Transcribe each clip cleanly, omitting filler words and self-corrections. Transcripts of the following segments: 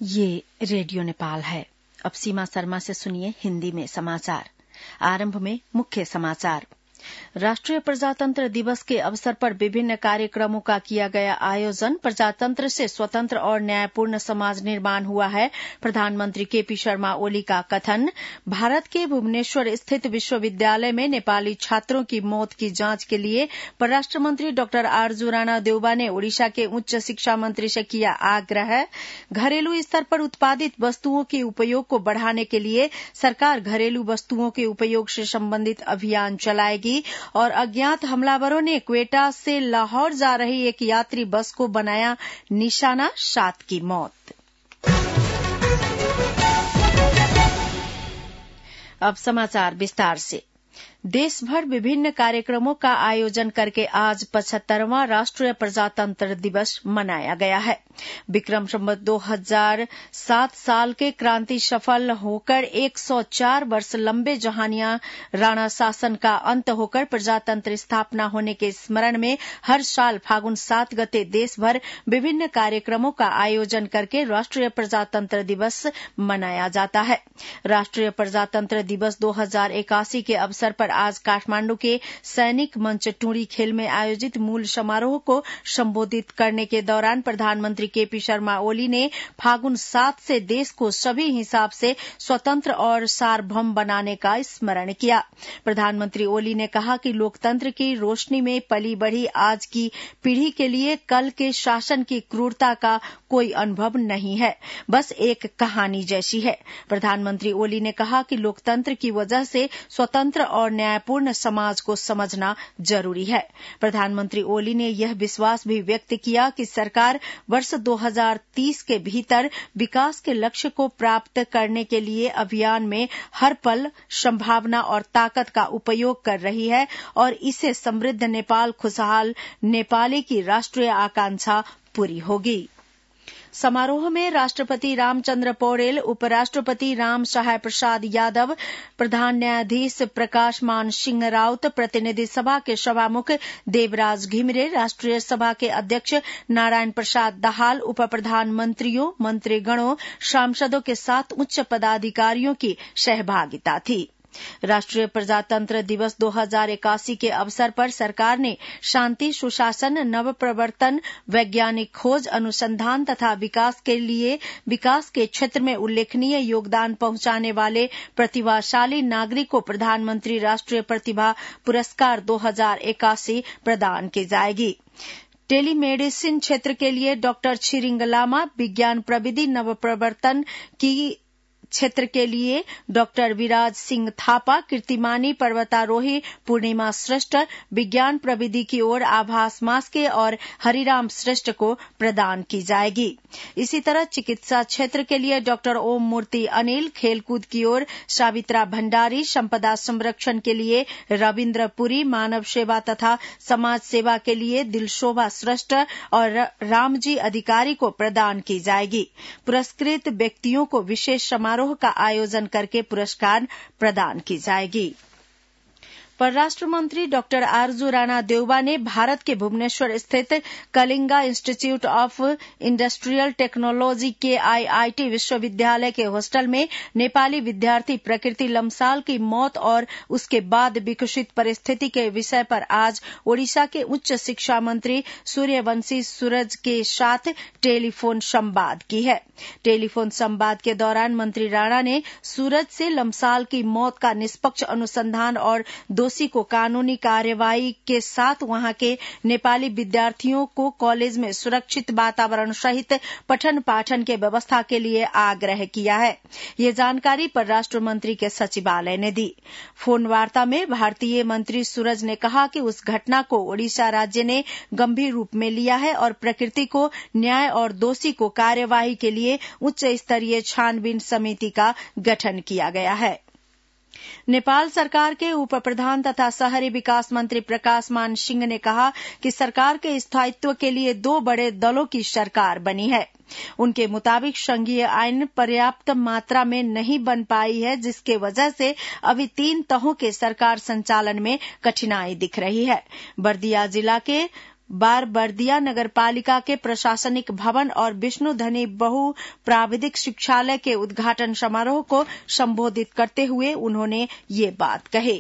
ये रेडियो नेपाल है। अब सीमा शर्मा से सुनिए हिंदी में समाचार। आरंभ में मुख्य समाचार। राष्ट्रीय प्रजातंत्र दिवस के अवसर पर विभिन्न कार्यक्रमों का किया गया आयोजन। प्रजातंत्र से स्वतंत्र और न्यायपूर्ण समाज निर्माण हुआ है, प्रधानमंत्री केपी शर्मा ओली का कथन। भारत के भुवनेश्वर स्थित विश्वविद्यालय में नेपाली छात्रों की मौत की जांच के लिए परराष्ट्र मंत्री डॉक्टर आरजू राणा देउबा ने ओडिशा के उच्च शिक्षा मंत्री से किया आग्रह। घरेलू स्तर पर उत्पादित वस्तुओं के उपयोग को बढ़ाने के लिए सरकार घरेलू वस्तुओं के उपयोग से संबंधित अभियान चलाएगी। और अज्ञात हमलावरों ने क्वेटा से लाहौर जा रही एक यात्री बस को बनाया निशाना, 7 की मौत। अब समाचार विस्तार से। देश भर विभिन्न कार्यक्रमों का आयोजन करके आज 75वां राष्ट्रीय प्रजातंत्र दिवस मनाया गया है। विक्रम संवत 2007 साल के क्रांति सफल होकर 104 वर्ष लंबे जहानिया राणा शासन का अंत होकर प्रजातंत्र स्थापना होने के स्मरण में हर साल फागुन 7 गते देश भर विभिन्न कार्यक्रमों का आयोजन करके राष्ट्रीय प्रजातंत्र दिवस मनाया जाता है। राष्ट्रीय प्रजातंत्र दिवस 2081 के अवसर पर आज काठमांडू के सैनिक मंच टूंडी खेल में आयोजित मूल समारोह को संबोधित करने के दौरान प्रधानमंत्री केपी शर्मा ओली ने फागुन 7 से देश को सभी हिसाब से स्वतंत्र और सार्वभौम बनाने का स्मरण किया। प्रधानमंत्री ओली ने कहा कि लोकतंत्र की रोशनी में पली बढ़ी आज की पीढ़ी के लिए कल के शासन की क्रूरता का कोई अनुभव नहीं है, बस एक कहानी जैसी है। प्रधानमंत्री ओली ने कहा कि लोकतंत्र की वजह से स्वतंत्र और न्यायपूर्ण समाज को समझना जरूरी है। प्रधानमंत्री ओली ने यह विश्वास भी व्यक्त किया कि सरकार वर्ष 2030 के भीतर विकास के लक्ष्य को प्राप्त करने के लिए अभियान में हर पल संभावना और ताकत का उपयोग कर रही है और इससे समृद्ध नेपाल, खुशहाल नेपाली की राष्ट्रीय आकांक्षा पूरी होगी। समारोह में राष्ट्रपति रामचंद्र पौडेल, उपराष्ट्रपति राम सहाय प्रसाद यादव, प्रधान न्यायाधीश प्रकाश मान सिंह राउत, प्रतिनिधि सभा के सभामुख देवराज घिमिरे, राष्ट्रीय सभा के अध्यक्ष नारायण प्रसाद दाहाल, उप प्रधानमंत्रियों, मंत्रीगणों, सांसदों के साथ उच्च पदाधिकारियों की सहभागिता थी। राष्ट्रीय प्रजातंत्र दिवस 2081 के अवसर पर सरकार ने शांति, सुशासन, नव प्रवर्तन, वैज्ञानिक खोज, अनुसंधान तथा विकास के क्षेत्र में उल्लेखनीय योगदान पहुंचाने वाले प्रतिभाशाली नागरिक को प्रधानमंत्री राष्ट्रीय प्रतिभा पुरस्कार 2081 प्रदान की जाएगी। टेलीमेडिसिन क्षेत्र के लिए डॉक्टर छिरिंग लामा, विज्ञान प्रविधि नव प्रवर्तन की क्षेत्र के लिए डॉक्टर विराज सिंह थापा, कीर्तिमानी पर्वतारोही पूर्णिमा श्रेष्ठ, विज्ञान प्रविधि की ओर आभास मास्के और हरिराम श्रेष्ठ को प्रदान की जाएगी। इसी तरह चिकित्सा क्षेत्र के लिए डॉक्टर ओम मूर्ति अनिल, खेलकूद की ओर सावित्रा भंडारी, संपदा संरक्षण के लिए रविन्द्र पुरी, मानव सेवा तथा समाज सेवा के लिए दिलशोभा श्रेष्ठ और रामजी अधिकारी को प्रदान की जाएगी। पुरस्कृत व्यक्तियों को विशेष समारोह का आयोजन करके पुरस्कार प्रदान की जाएगी। परराष्ट्र मंत्री डॉक्टर आरजू राणा देउबा ने भारत के भुवनेश्वर स्थित Kalinga Institute of Industrial Technology के आईआईटी विश्वविद्यालय के हॉस्टल में नेपाली विद्यार्थी प्रकृति लम्साल की मौत और उसके बाद विकसित परिस्थिति के विषय पर आज ओडिशा के उच्च शिक्षा मंत्री सूर्यवंशी सूरज के साथ टेलीफोन संवाद की है। टेलीफोन संवाद के दौरान मंत्री राणा ने सूरज से लम्साल की मौत का निष्पक्ष अनुसंधान और दोषी को कानूनी कार्यवाही के साथ वहां के नेपाली विद्यार्थियों को कॉलेज में सुरक्षित वातावरण सहित पठन पाठन के व्यवस्था के लिए आग्रह किया है। ये जानकारी परराष्ट्र मंत्री के सचिवालय ने दी। फोन वार्ता में भारतीय मंत्री सूरज ने कहा कि उस घटना को ओडिशा राज्य ने गंभीर रूप में लिया है और प्रकृति को न्याय और दोषी को कार्यवाही के लिए उच्च स्तरीय छानबीन समिति का गठन किया गया है। नेपाल सरकार के उप प्रधान तथा शहरी विकास मंत्री प्रकाश मान सिंह ने कहा कि सरकार के स्थायित्व के लिए 2 बड़े दलों की सरकार बनी है। उनके मुताबिक संघीय आईन पर्याप्त मात्रा में नहीं बन पाई है, जिसके वजह से अभी 3 तहों के सरकार संचालन में कठिनाई दिख रही है। बर्दिया जिला के बारबर्दिया नगरपालिका के प्रशासनिक भवन और विष्णुधनी बहु प्राविधिक शिक्षालय के उद्घाटन समारोह को संबोधित करते हुए उन्होंने ये बात कही।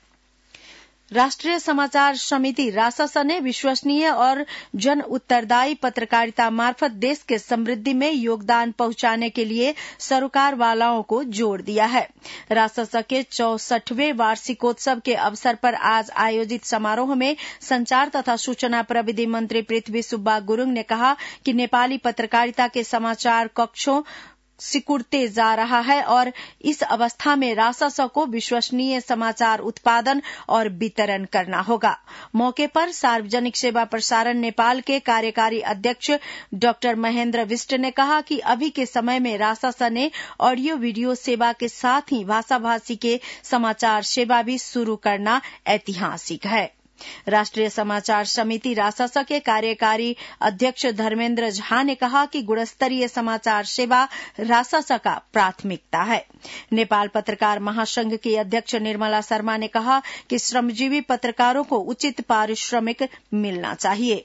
राष्ट्रीय समाचार समिति राससा ने विश्वसनीय और जन उत्तरदायी पत्रकारिता मार्फत देश के समृद्धि में योगदान पहुंचाने के लिए सरोकार वालाओं को जोर दिया है। राससा के 64वें वार्षिकोत्सव के अवसर पर आज आयोजित समारोह में संचार तथा सूचना प्रविधि मंत्री पृथ्वी सुब्बा गुरुङ ने कहा कि नेपाली पत्रकारिता के समाचार कक्षों सिकुड़ते जा रहा है और इस अवस्था में राससा को विश्वसनीय समाचार उत्पादन और वितरण करना होगा। मौके पर सार्वजनिक सेवा प्रसारण नेपाल के कार्यकारी अध्यक्ष डॉक्टर महेन्द्र विष्ट ने कहा कि अभी के समय में राससा ने ऑडियो वीडियो सेवा के साथ ही भाषाभाषी के समाचार सेवा भी शुरू करना ऐतिहासिक है। राष्ट्रीय समाचार समिति राससा के कार्यकारी अध्यक्ष धर्मेन्द्र झा ने कहा कि गुणस्तरीय समाचार सेवा राससा का प्राथमिकता है। नेपाल पत्रकार महासंघ की अध्यक्ष निर्मला शर्मा ने कहा कि श्रमजीवी पत्रकारों को उचित पारिश्रमिक मिलना चाहिए।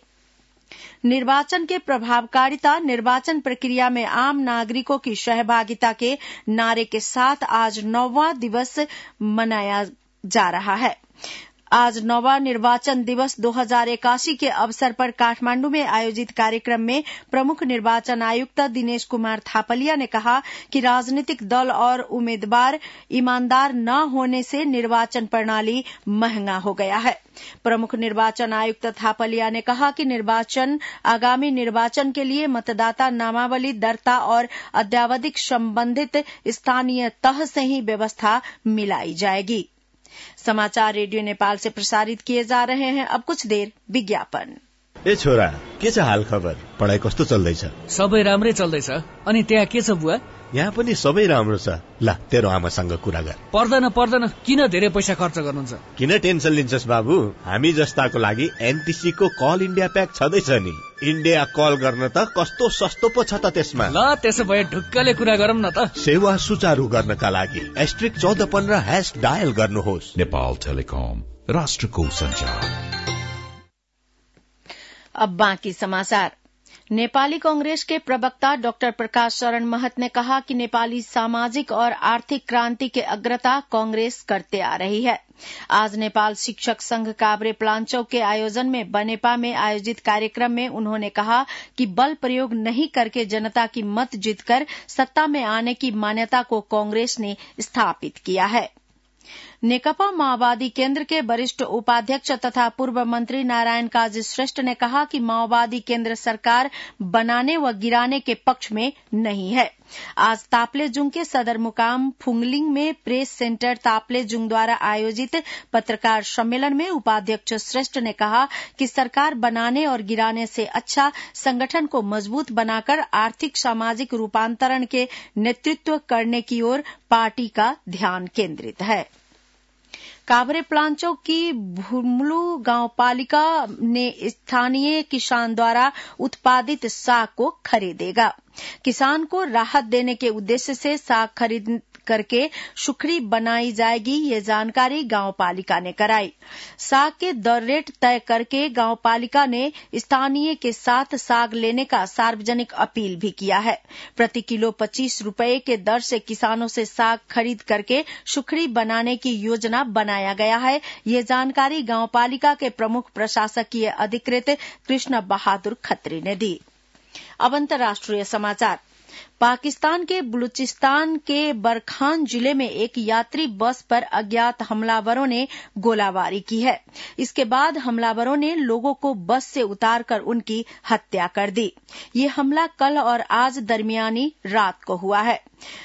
निर्वाचन के प्रभावकारिता निर्वाचन प्रक्रिया में आम नागरिकों की सहभागिता के नारे के साथ आज 9वां दिवस मनाया जा रहा है। आज 9वां निर्वाचन दिवस 2081 के अवसर पर काठमांडू में आयोजित कार्यक्रम में प्रमुख निर्वाचन आयुक्त दिनेश कुमार थापलिया ने कहा कि राजनीतिक दल और उम्मीदवार ईमानदार न होने से निर्वाचन प्रणाली महंगा हो गया है। प्रमुख निर्वाचन आयुक्त थापलिया ने कहा कि आगामी निर्वाचन के लिए मतदाता नामावली दर्ता और अद्यावधिक संबंधित स्थानीय तह से ही व्यवस्था मिलाई जाएगी। समाचार रेडियो नेपाल से प्रसारित किए जा रहे हैं। अब कुछ देर विज्ञापन। ए छोरा, के छ हाल खबर? पढाइ कस्तो चल्दैछ? सबै राम्रै चल्दैछ। अनि त्यहाँ के छ बुवा? यहाँ पनि सबै राम्रो छ। ल तेरो आमासँग कुरा गर। पर्दैन, किन धेरै पैसा खर्च गर्नुहुन्छ? किन टेन्सन लिन्छस् बाबु? हामी जस्ताको लागि एनटीसी को कल इन्डिया प्याक छँदैछ नि। इन्डिया कल गर्न त कस्तो सस्तो पो छ त त्यसमा। ल त्यसो भए ढुक्कले कुरा गरौँ न त। सेवा सुचारू गर्नका लागि *1415# डायल गर्नुहोस्। नेपाल टेलिकम, राष्ट्रको संचार। अब बाँकी समाचार। नेपाली कांग्रेस के प्रवक्ता डाक्टर प्रकाश शरण महत ने कहा कि नेपाली सामाजिक और आर्थिक क्रांति के अग्रता कांग्रेस करते आ रही है। आज नेपाल शिक्षक संघ काभ्रे प्लाञ्चोक के आयोजन में बनेपा में आयोजित कार्यक्रम में उन्होंने कहा कि बल प्रयोग नहीं करके जनता की मत जीतकर सत्ता में आने की मान्यता को कांग्रेस ने स्थापित किया है। नेकपा माओवादी केन्द्र के वरिष्ठ उपाध्यक्ष तथा पूर्व मंत्री नारायण काजी श्रेष्ठ ने कहा कि माओवादी केन्द्र सरकार बनाने व गिराने के पक्ष में नहीं है। आज ताप्लेजुङ के सदरमुकाम फुङलिङ में प्रेस सेन्टर ताप्लेजुङ द्वारा आयोजित पत्रकार सम्मेलन में उपाध्यक्ष श्रेष्ठ ने कहा कि सरकार बनाने और गिराने से अच्छा संगठन को मजबूत बनाकर आर्थिक सामाजिक रूपांतरण के नेतृत्व करने की ओर पार्टी का ध्यान केन्द्रित है। काभ्रे प्लाञ्चोक की भुमलु गाउँपालिका ने स्थानीय किसान द्वारा उत्पादित साग को खरीदेगा। किसान को राहत देने के उद्देश्य से साग खरीद करके सुखड़ी बनाई जाएगी, ये जानकारी गाउँपालिका ने कराई। साग के दर रेट तय करके गाउँपालिका ने स्थानीय के साथ साग लेने का सार्वजनिक अपील भी किया है। प्रति किलो 25 रुपए के दर से किसानों से साग खरीद करके सुखड़ी बनाने की योजना बनाया गया है, ये जानकारी गाउँपालिका के प्रमुख प्रशासकीय अधिकृत कृष्ण बहादुर खत्री ने दी। अब अंतर्राष्ट्रीय समाचार। पाकिस्तान के बलूचिस्तान के बरखान जिले में एक यात्री बस पर अज्ञात हमलावरों ने गोलाबारी की है। इसके बाद हमलावरों ने लोगों को बस से उतारकर उनकी हत्या कर दी। ये हमला कल और आज दरमियानी रात को हुआ है।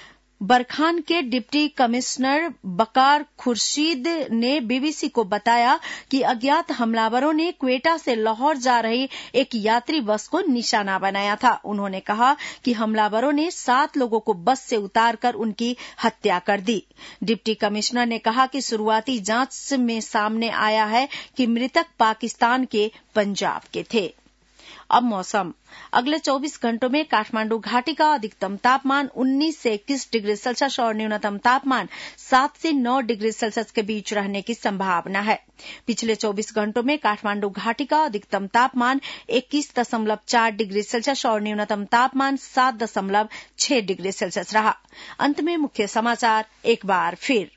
बरखान के डिप्टी कमिश्नर बकार खुर्शीद ने बीबीसी को बताया कि अज्ञात हमलावरों ने क्वेटा से लाहौर जा रही एक यात्री बस को निशाना बनाया था। उन्होंने कहा कि हमलावरों ने 7 लोगों को बस से उतारकर उनकी हत्या कर दी। डिप्टी कमिश्नर ने कहा कि शुरुआती जांच में सामने आया है कि मृतक पाकिस्तान के पंजाब के थे। अब मौसम। अगले 24 घंटों में काठमांडू घाटी का अधिकतम तापमान 19 से 21 डिग्री सेल्सियस और न्यूनतम तापमान 7 से 9 डिग्री सेल्सियस के बीच रहने की संभावना है। पिछले 24 घंटों में काठमांडू घाटी का अधिकतम तापमान 21.4 डिग्री सेल्सियस और न्यूनतम तापमान 7.6 डिग्री सेल्सियस रहा। अंत में मुख्य समाचार एक बार फिर।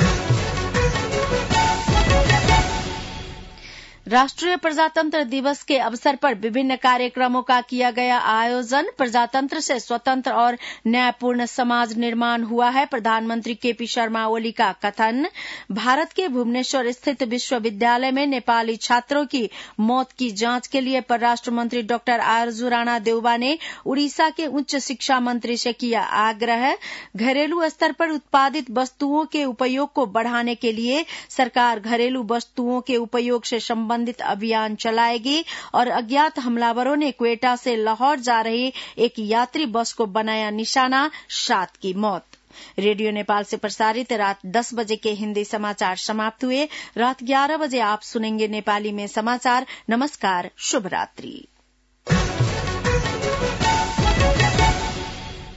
राष्ट्रीय प्रजातंत्र दिवस के अवसर पर विभिन्न कार्यक्रमों का किया गया आयोजन। प्रजातंत्र से स्वतंत्र और न्यायपूर्ण समाज निर्माण हुआ है, प्रधानमंत्री केपी शर्मा ओली का कथन। भारत के भुवनेश्वर स्थित विश्वविद्यालय में नेपाली छात्रों की मौत की जांच के लिए परराष्ट्र मंत्री डॉक्टर आरजू राणा देउबा ने उड़ीसा के उच्च शिक्षा मंत्री से किया आग्रह। घरेलू स्तर पर उत्पादित वस्तुओं के उपयोग को बढ़ाने के लिए सरकार घरेलू वस्तुओं के उपयोग से संबंधित अभियान चलाएगी और अज्ञात हमलावरों ने क्वेटा से लाहौर जा रही एक यात्री बस को बनाया निशाना, 7 की मौत। रेडियो नेपाल से प्रसारित रात 10 बजे के हिंदी समाचार समाप्त हुए। रात 11 बजे आप सुनेंगे नेपाली में समाचार। नमस्कार, शुभ रात्रि।